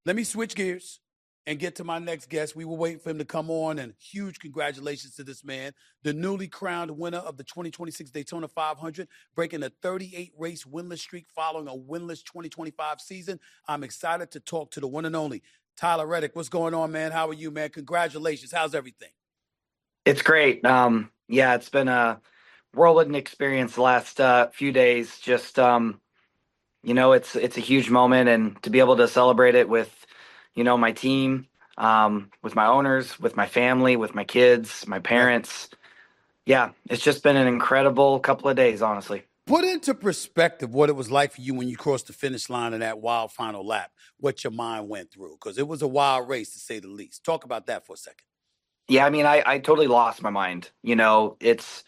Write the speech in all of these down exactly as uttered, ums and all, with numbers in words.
Let me switch gears and get to my next guest. We were waiting for him to come on, and huge congratulations to this man, the newly crowned winner of the twenty twenty-six Daytona five hundred, breaking a thirty-eight race winless streak following a winless twenty twenty-five season. I'm excited to talk to the one and only Tyler Reddick. What's going on, man? How are you, man? Congratulations. How's everything? It's great. Um, yeah, it's been a whirlwind experience the last uh, few days. Just um, you know, it's it's a huge moment, and to be able to celebrate it with, you know, my team, um, with my owners, with my family, with my kids, my Right. parents. Yeah, it's just been an incredible couple of days, honestly. Put into perspective what it was like for you when you crossed the finish line in that wild final lap, what your mind went through, because it was a wild race to say the least. Talk about that for a second. Yeah, I mean, I, I totally lost my mind. You know, it's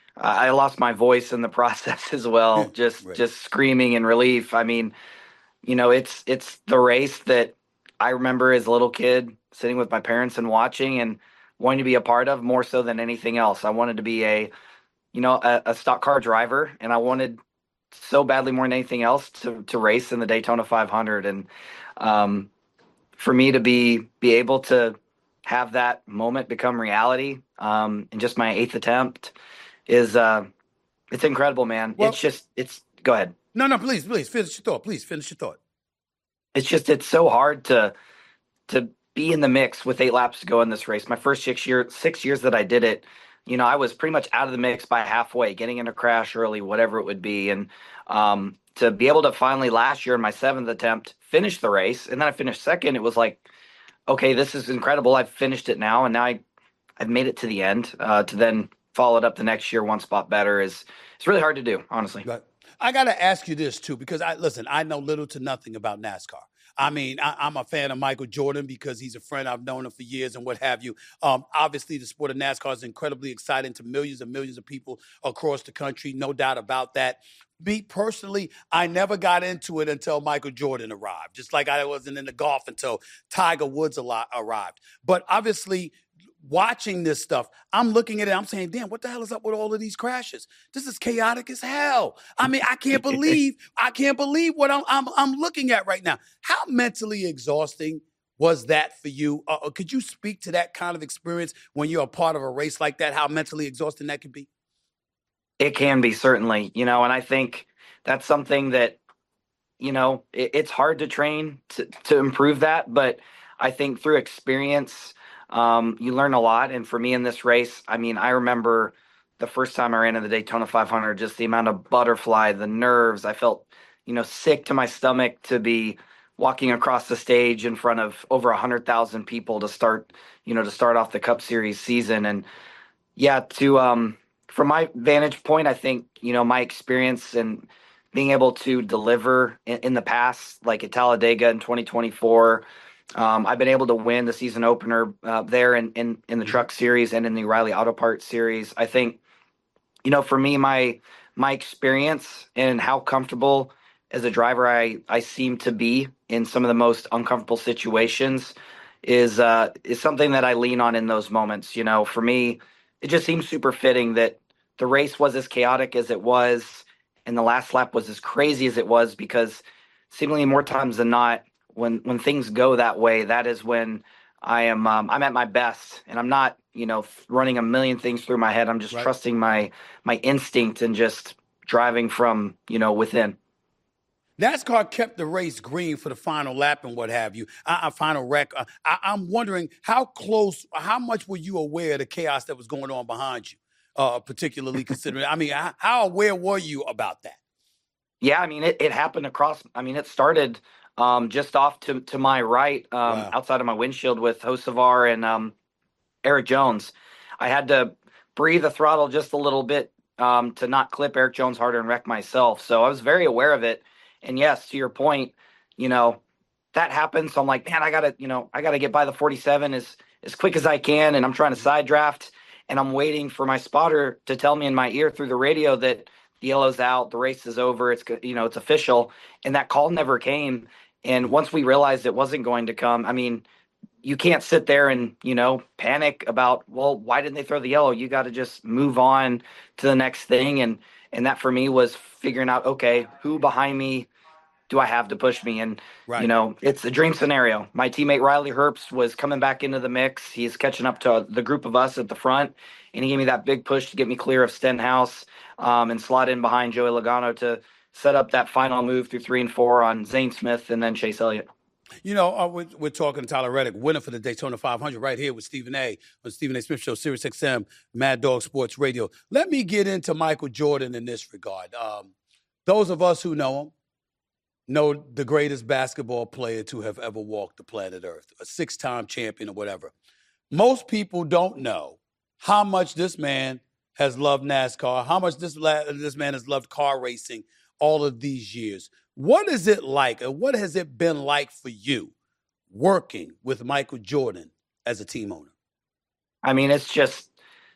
I lost my voice in the process as well, just Right. just screaming in relief. I mean, you know, it's it's the race that I remember as a little kid sitting with my parents and watching and wanting to be a part of more so than anything else. I wanted to be a, you know, a, a stock car driver, and I wanted so badly more than anything else to to race in the Daytona five hundred. And um, for me to be be able to have that moment become reality um, in just my eighth attempt is uh, it's incredible, man. It's Well, just it's go ahead. no, no, please, please finish your thought. Please finish your thought. It's just it's so hard to to be in the mix with eight laps to go in this race. My first six year six years that I did it, you know, I was pretty much out of the mix by halfway, getting in a crash early, whatever it would be. And um, to be able to finally last year in my seventh attempt finish the race, and then I finished second, it was like, okay, this is incredible. I've finished it now, and now I I've made it to the end. Uh, to then follow it up the next year one spot better is it's really hard to do, honestly. But I got to ask you this too, because I listen. I know little to nothing about NASCAR. I mean, I, I'm a fan of Michael Jordan because he's a friend. I've known him for years and what have you. Um, obviously, the sport of NASCAR is incredibly exciting to millions and millions of people across the country. No doubt about that. Me personally, I never got into it until Michael Jordan arrived, just like I wasn't into golf until Tiger Woods a lot arrived. But obviously, watching this stuff, I'm looking at it, I'm saying, damn, what the hell is up with all of these crashes? This is chaotic as hell. I mean, I can't believe, I can't believe what I'm I'm, I'm looking at right now. How mentally exhausting was that for you? Uh, uh, could you speak to that kind of experience when you're a part of a race like that, how mentally exhausting that can be? It can be, certainly, you know, and I think that's something that, you know, it, it's hard to train to, to improve that, but I think through experience, um, you learn a lot. And for me in this race, I mean, I remember the first time I ran in the Daytona five hundred, just the amount of butterfly, the nerves. I felt, you know, sick to my stomach to be walking across the stage in front of over a hundred thousand people to start, you know, to start off the Cup Series season. And yeah, to um, from my vantage point, I think, you know, my experience and being able to deliver in, in the past, like at Talladega in twenty twenty-four. Um, I've been able to win the season opener uh, there in, in, in the Mhm. Truck Series and in the Riley Auto Parts Series. I think, you know, for me, my my experience and how comfortable as a driver I, I seem to be in some of the most uncomfortable situations is uh, is something that I lean on in those moments. You know, for me, it just seems super fitting that the race was as chaotic as it was, and the last lap was as crazy as it was, because seemingly more times than not, when when things go that way, that is when I am um, I'm at my best, and I'm not, you know, running a million things through my head. I'm just Right. trusting my my instinct and just driving from, you know, within. NASCAR kept the race green for the final lap and what have you, uh, uh, final wreck. Uh, I, I'm wondering how close, how much were you aware of the chaos that was going on behind you, uh, particularly considering, I mean, how, how aware were you about that? Yeah, I mean, it, it happened across. I mean, it started um, just off to to my right, um, Wow. outside of my windshield with Hocevar and um, Eric Jones. I had to breathe the throttle just a little bit um, to not clip Eric Jones harder and wreck myself. So I was very aware of it. And yes, to your point, you know, that happened. So I'm like, man, I gotta, you know, I gotta get by the forty-seven as as quick as I can. And I'm trying to side draft, and I'm waiting for my spotter to tell me in my ear through the radio that the yellow's out, the race is over, it's go- you know, it's official. And that call never came. And once we realized it wasn't going to come, I mean, you can't sit there and, you know, panic about, well, why didn't they throw the yellow? You got to just move on to the next thing. And and that for me was figuring out, okay, who behind me do I have to push me? And, Right. you know, it's a dream scenario. My teammate Riley Herbst was coming back into the mix. He's catching up to the group of us at the front, and he gave me that big push to get me clear of Stenhouse um, and slot in behind Joey Logano to set up that final move through three and four on Zane Smith and then Chase Elliott. You know, uh, we're, we're talking to Tyler Reddick, winner for the Daytona five hundred, right here with Stephen A. on Stephen A. Smith Show, Sirius X M, Mad Dog Sports Radio. Let me get into Michael Jordan in this regard. Um, those of us who know him know the greatest basketball player to have ever walked the planet Earth, a six-time champion or whatever. Most people don't know how much this man has loved NASCAR, how much this, la- this man has loved car racing all of these years. What is it like, and what has it been like for you working with Michael Jordan as a team owner? I mean, it's just,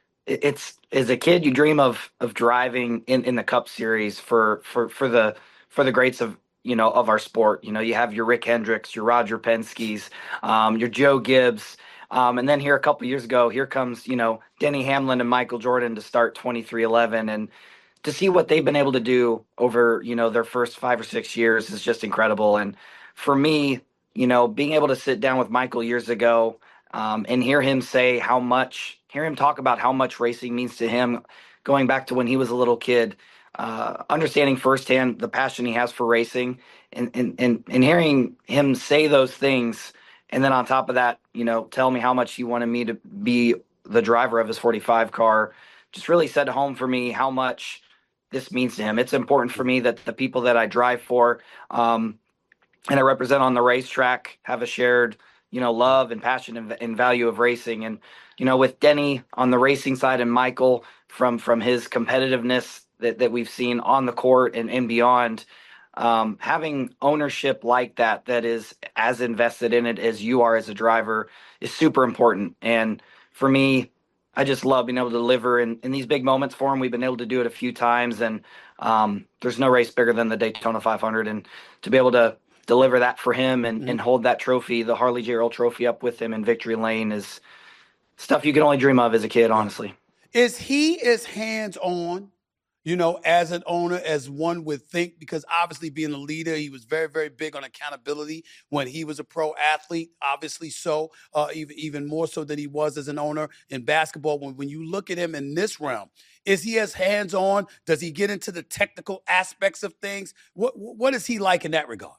it's, as a kid, you dream of of driving in, in the Cup Series for for for the for the greats of, you know, of our sport. You know, you have your Rick Hendricks, your Roger Penske's, um, your Joe Gibbs. Um, and then here a couple years ago, here comes, you know, Denny Hamlin and Michael Jordan to start twenty-three eleven. And to see what they've been able to do over, you know, their first five or six years is just incredible. And for me, you know, being able to sit down with Michael years ago um, and hear him say how much, hear him talk about how much racing means to him, going back to when he was a little kid, uh, understanding firsthand the passion he has for racing, and, and, and, and hearing him say those things. And then on top of that, you know, tell me how much he wanted me to be the driver of his forty-five car, just really set home for me how much this means to him. It's important for me that the people that I drive for um, and I represent on the racetrack have a shared, you know, love and passion and, and value of racing. And, you know, with Denny on the racing side and Michael from from his competitiveness that, that we've seen on the court and, and beyond, um, having ownership like that, that is as invested in it as you are as a driver, is super important. And for me, I just love being able to deliver in, in these big moments for him. We've been able to do it a few times, and um, there's no race bigger than the Daytona five hundred. And to be able to deliver that for him and, mm-hmm. and hold that trophy, the Harley J. Earl trophy, up with him in victory lane is stuff you can only dream of as a kid, honestly. Is he as hands-on, you know, as an owner, as one would think? Because obviously being a leader, he was very, very big on accountability when he was a pro athlete, obviously so, uh, even, even more so than he was as an owner in basketball. When, when you look at him in this realm, is he as hands-on? Does he get into the technical aspects of things? What What is he like in that regard?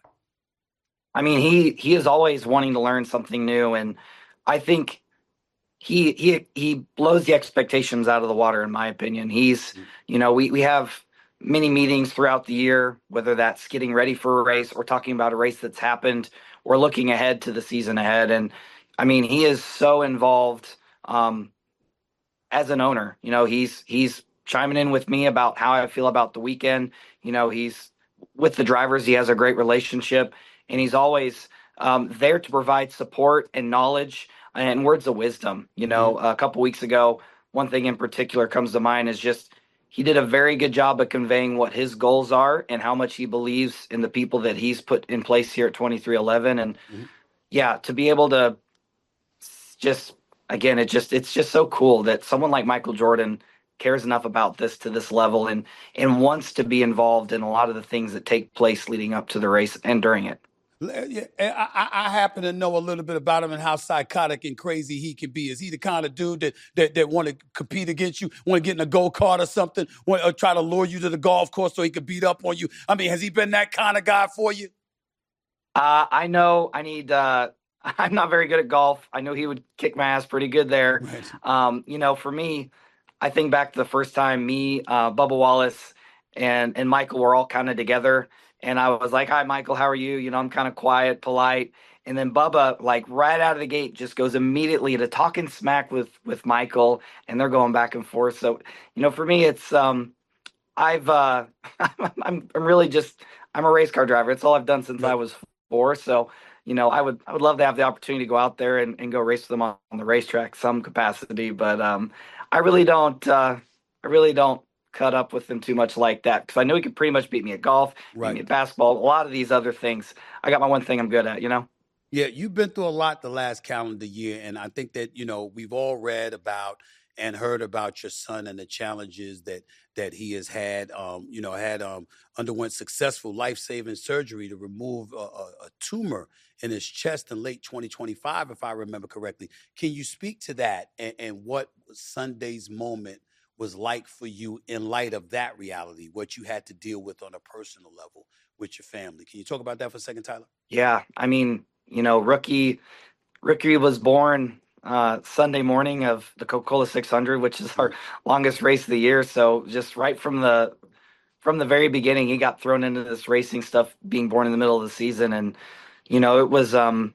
I mean, he he is always wanting to learn something new, and I think he he he blows the expectations out of the water, in my opinion. He's, you know, we we have many meetings throughout the year, whether that's getting ready for a race or talking about a race that's happened or looking ahead to the season ahead. And I mean, he is so involved um, as an owner. You know, he's he's chiming in with me about how I feel about the weekend. You know, he's with the drivers. He has a great relationship, and he's always um, there to provide support and knowledge and words of wisdom. You know, mm-hmm. a couple weeks ago, one thing in particular comes to mind is just he did a very good job of conveying what his goals are and how much he believes in the people that he's put in place here at twenty-three eleven. And mm-hmm. yeah, to be able to just, again, it just, it's just so cool that someone like Michael Jordan cares enough about this to this level and, and wants to be involved in a lot of the things that take place leading up to the race and during it. I, I happen to know a little bit about him and how psychotic and crazy he can be. Is he the kind of dude that that, that want to compete against you, want to get in a go-kart or something, want, or try to lure you to the golf course so he can beat up on you? I mean, has he been that kind of guy for you? Uh, I know I need uh, – I'm not very good at golf. I know he would kick my ass pretty good there. Right. Um, you know, for me, I think back to the first time me, uh, Bubba Wallace, and, and Michael were all kind of together. And I was like, hi, Michael, how are you? You know, I'm kind of quiet, polite. And then Bubba, like right out of the gate, just goes immediately to talking smack with with Michael, and they're going back and forth. So, you know, for me, it's um, I've uh, I'm I'm really just I'm a race car driver. It's all I've done since I was four. So, you know, I would I would love to have the opportunity to go out there and, and go race with them on, on the racetrack, some capacity. But um, I really don't uh, I really don't. cut up with him too much like that, because I know he could pretty much beat me at golf, right. beat me at basketball, a lot of these other things. I got my one thing I'm good at, you know? Yeah, you've been through a lot the last calendar year, and I think that, you know, we've all read about and heard about your son and the challenges that that he has had. Um, you know, had um, underwent successful life saving surgery to remove a, a, a tumor in his chest in late twenty twenty-five, if I remember correctly. Can you speak to that and, and what Sunday's moment was like for you in light of that reality, what you had to deal with on a personal level with your family? Can you talk about that for a second, Tyler? Yeah, I mean, you know, rookie rookie was born uh, Sunday morning of the Coca-Cola six hundred, which is our longest race of the year. So just right from the from the very beginning, he got thrown into this racing stuff, being born in the middle of the season, and you know, it was um,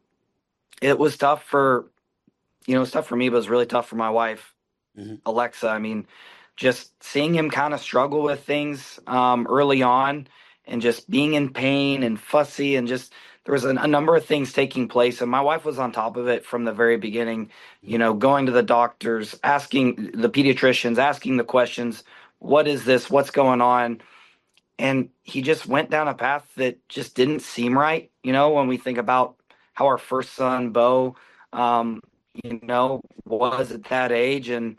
it was tough for you know, it was tough for me, but it was really tough for my wife, Hmm. Alexa. I mean, just seeing him kind of struggle with things um, early on and just being in pain and fussy and just there was a, a number of things taking place. And my wife was on top of it from the very beginning, you know, going to the doctors, asking the pediatricians, asking the questions, what is this? What's going on? And he just went down a path that just didn't seem right. You know, when we think about how our first son, Bo, um, you know, was at that age. And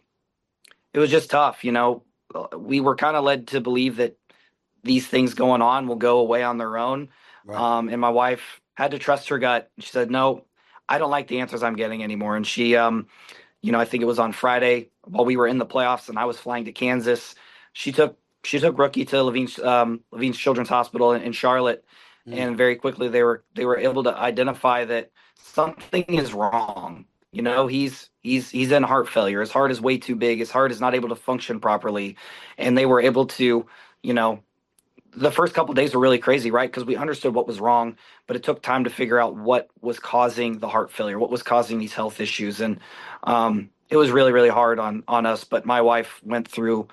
it was just tough. You know, Uh, we were kind of led to believe that these things going on will go away on their own. Right. Um, and my wife had to trust her gut. She said, no, I don't like the answers I'm getting anymore. And she, um, you know, I think it was on Friday while we were in the playoffs and I was flying to Kansas. She took she took rookie to Levine's um, Levine's Children's Hospital in, in Charlotte, Mm. and very quickly they were they were able to identify that something is wrong. You know, he's he's he's in heart failure. His heart is way too big. His heart is not able to function properly, and they were able to, you know, the first couple of days were really crazy, right? Because we understood what was wrong, but it took time to figure out what was causing the heart failure, what was causing these health issues, and um, it was really, really hard on on us. But my wife went through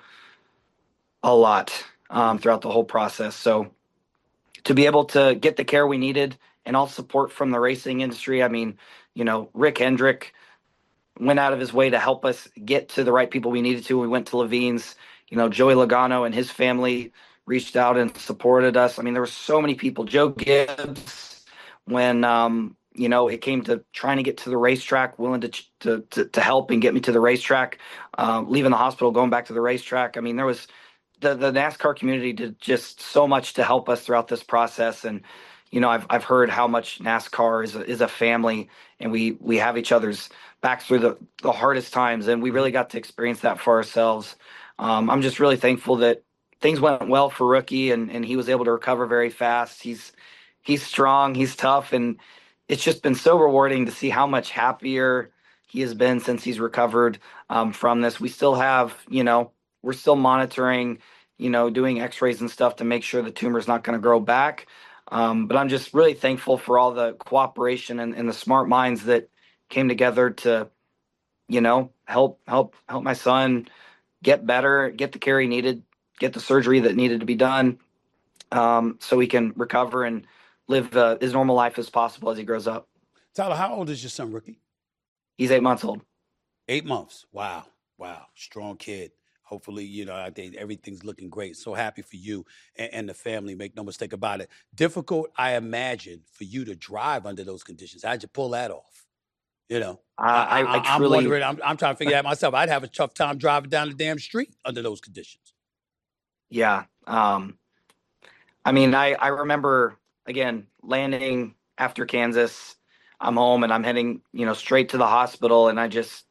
a lot um, Mm. throughout the whole process. So to be able to get the care we needed and all support from the racing industry, I mean, you know, Rick Hendrick went out of his way to help us get to the right people we needed to. We went to Levine's, you know, Joey Logano and his family reached out and supported us. I mean, there were so many people. Joe Gibbs, when um, you know, it came to trying to get to the racetrack, willing to to to, to help and get me to the racetrack, um, leaving the hospital, going back to the racetrack. I mean, there was the the NASCAR community did just so much to help us throughout this process. And you know, I've I've heard how much NASCAR is a, is a family, and we we have each other's back through the, the hardest times, and we really got to experience that for ourselves. Um, I'm just really thankful that things went well for rookie, and, and he was able to recover very fast. He's he's strong, he's tough, and it's just been so rewarding to see how much happier he has been since he's recovered um, from this. We still have, you know, we're still monitoring, you know, doing X-rays and stuff to make sure the tumor is not going to grow back. Um, but I'm just really thankful for all the cooperation and, and the smart minds that came together to, you know, help help help my son get better, get the care he needed, get the surgery that needed to be done, um, so he can recover and live uh, as normal life as possible as he grows up. Tyler, how old is your son, Rookie? He's eight months old. Eight months. Wow. Wow. Strong kid. Hopefully, you know, I think everything's looking great. So happy for you and, and the family. Make no mistake about it. Difficult, I imagine, for you to drive under those conditions. How'd you pull that off? You know, Uh, I, I, I I, I'm truly, wondering. I'm, I'm trying to figure that myself. I'd have a tough time driving down the damn street under those conditions. yeah. Um, I mean, I, I remember again landing after Kansas. I'm home and I'm heading, you know, straight to the hospital, and I just,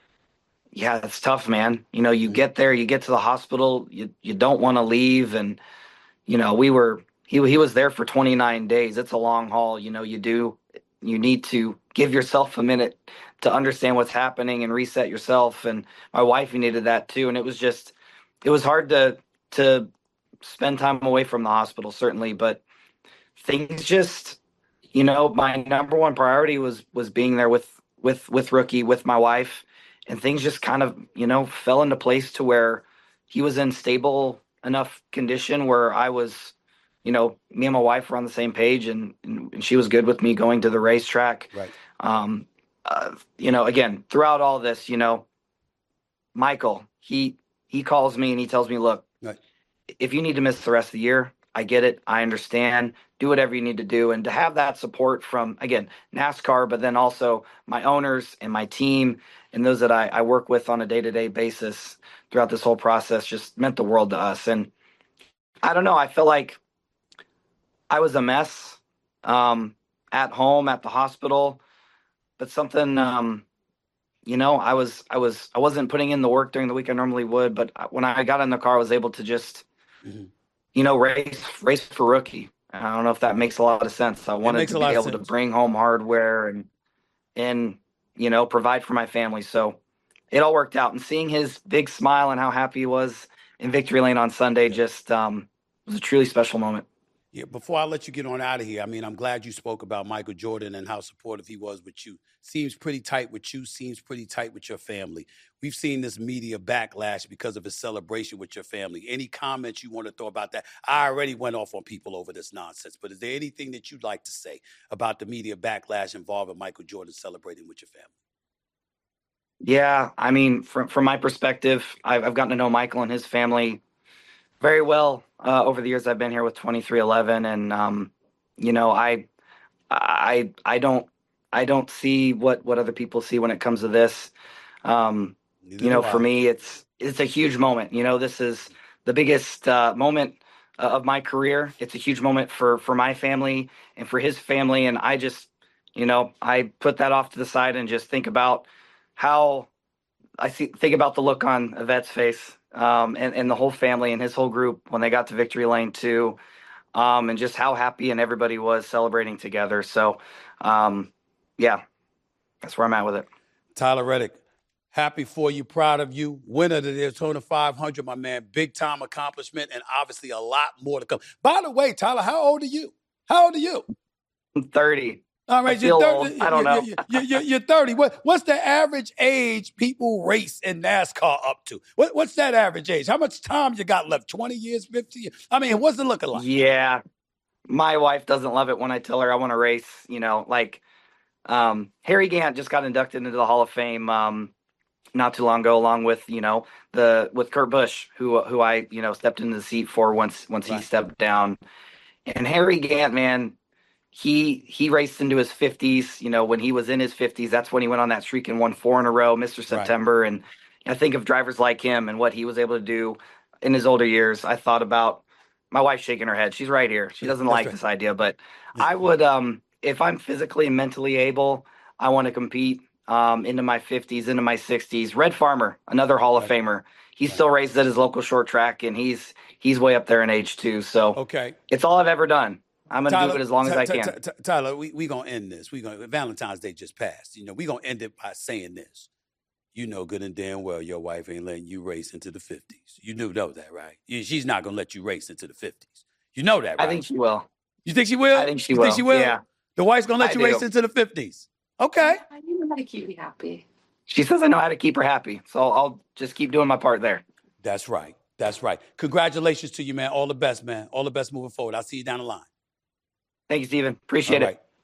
yeah, it's tough, man. You know, you Mhm. get there, you get to the hospital, you you don't want to leave, and you know, we were he he was there for twenty-nine days. It's a long haul. You know, you do you need to give yourself a minute to understand what's happening and reset yourself. And my wife needed that too. And it was just it was hard to to spend time away from the hospital, certainly, but things just you know, my number one priority was was being there with with with rookie with my wife, and things just kind of you know fell into place to where he was in stable enough condition where I was, you know, me and my wife were on the same page, and and, and she was good with me going to the racetrack. Right. Um, uh, you know, again, throughout all this, you know, Michael, he he calls me and he tells me, look, Right. if you need to miss the rest of the year, I get it. I understand. do whatever you need to do. And to have that support from, again, NASCAR, but then also my owners and my team and those that I, I work with on a day-to-day basis throughout this whole process just meant the world to us. And I don't know, I feel like I was a mess um, at home, at the hospital, but something, um, you know, I was, I was, I wasn't putting in the work during the week I normally would, but when I got in the car, I was able to just, mm-hmm. you know, race, race for rookie. I don't know if that makes a lot of sense. I wanted to be able to bring home hardware and, and, you know, provide for my family. So it all worked out, and seeing his big smile and how happy he was in Victory Lane on Sunday just um, was a truly special moment. Yeah, before I let you get on out of here, I mean, I'm glad you spoke about Michael Jordan and how supportive he was with you. Seems pretty tight with you, seems pretty tight with your family. We've seen this media backlash because of his celebration with your family. Any comments you want to throw about that? I already went off on people over this nonsense, but is there anything that you'd like to say about the media backlash involving Michael Jordan celebrating with your family? Yeah, I mean, from from my perspective, I've, I've gotten to know Michael and his family very well uh, over the years I've been here with twenty-three eleven, and um, you know, I, I, I don't, I don't see what what other people see when it comes to this. Um, you know, for me, it's it's a huge moment. You know, this is the biggest uh, moment uh, of my career. It's a huge moment for for my family and for his family, and I just, you know, I put that off to the side and just think about how I see think about the look on Yvette's face. Um, and, and the whole family and his whole group when they got to Victory Lane too, um, and just how happy and everybody was celebrating together. So, um, yeah, that's where I'm at with it. Tyler Reddick, happy for you, proud of you. Winner of the Daytona five hundred, my man. Big time accomplishment, and obviously a lot more to come. By the way, Tyler, how old are you? How old are you? I'm thirty. All right, I you're thirty. I don't know. You're, you're, you're thirty. What, what's the average age people race in NASCAR up to? What, what's that average age? How much time you got left? twenty years, fifty years? I mean, what's it looking like? Yeah. My wife doesn't love it when I tell her I want to race. You know, like um, Harry Gant just got inducted into the Hall of Fame um, not too long ago, along with, you know, the with Kurt Busch, who who I, you know, stepped into the seat for once once right. he stepped down. And Harry Gant, man, He he raced into his fifties, you know, when he was in his fifties. That's when he went on that streak and won four in a row, Mister September. Right. And I think of drivers like him and what he was able to do in his older years. I thought about my wife shaking her head. She's right here. She doesn't That's like right. this idea, but I would, um, if I'm physically and mentally able, I want to compete um, into my fifties, into my sixties. Red Farmer, another Hall of right. Famer. He right. still races at his local short track, and he's he's way up there in age too. So okay, it's all I've ever done. I'm going to do it as long as I can. Tyler, we we going to end this. We going Valentine's Day just passed. You know, we going to end it by saying this. You know good and damn well your wife ain't letting you race into the fifties. You do know that, right? You, she's not going to let you race into the fifties. You know that, right? I think she will. You think she will? I think she you will. You think she will? Yeah. The wife's going to let I you do. race into the fifties. Okay. I know how to keep you happy. She says I know how to keep her happy, so I'll just keep doing my part there. That's right. That's right. Congratulations to you, man. All the best, man. All the best moving forward. I'll see you down the line. Thank you, Steven. Appreciate All it. right.